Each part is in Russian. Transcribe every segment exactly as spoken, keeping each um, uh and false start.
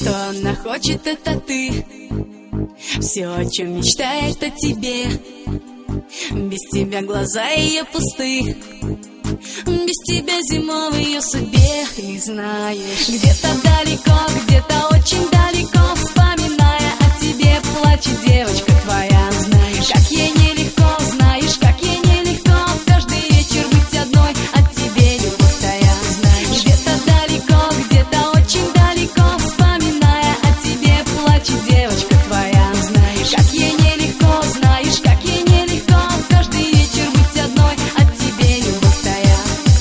что она хочет, это ты. Все, о чем мечтает, о тебе. Без тебя глаза ее пусты. Без тебя зима в ее судьбе. И знаешь, где-то далеко, где-то очень далеко, вспоминая о тебе, плачет девочка твоя. Знаешь, как ей нелегко, знаешь, как ей нелегко каждый вечер быть одной, от тебе любовь твоя. Знаешь, где-то далеко, где-то очень далеко, вспоминая о тебе, плачет девочка твоя. Знаешь, как ей нелегко, знаешь, как ей нелегко каждый вечер быть одной, от тебе любовь твоя.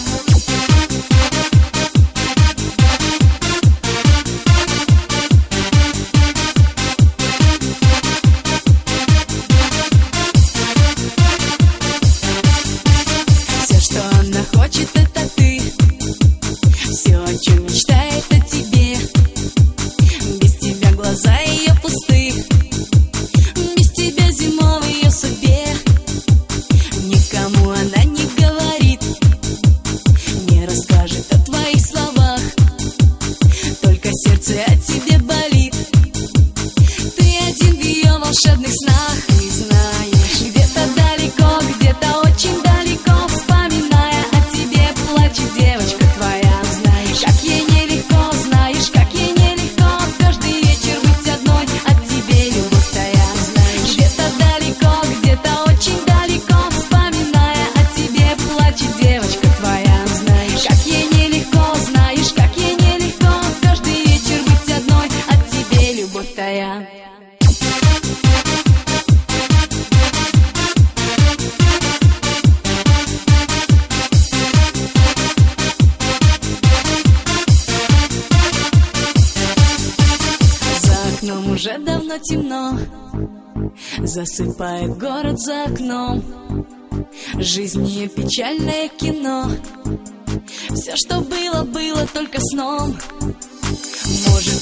Все, что она хочет, это ты. Все, о чем мечтает, о тебе. Без тебя глаза ее пусты. Без тебя зима в ее судьбе. Никому она не говорит, не расскажет о твоих словах. Только сердце о тебе болит. Ты один в ее волшебных снах. И знаешь, где-то далеко, где-то очень далеко, вспоминая о тебе, плачет девочка твоя. Знаешь, как ей нелегко, знаешь, как ей нелегко каждый вечер быть одной, от тебе любовь твоя. Знаешь, где-то далеко, где-то очень далеко, вспоминая о тебе, плачет девочка твоя. Знаешь, как ей нелегко, знаешь, как ей нелегко каждый вечер быть одной, от тебе любовь твоя. За окном уже давно темно, засыпает город за окном. Жизнь ее печальное кино. Все, что было, было только сном. Может,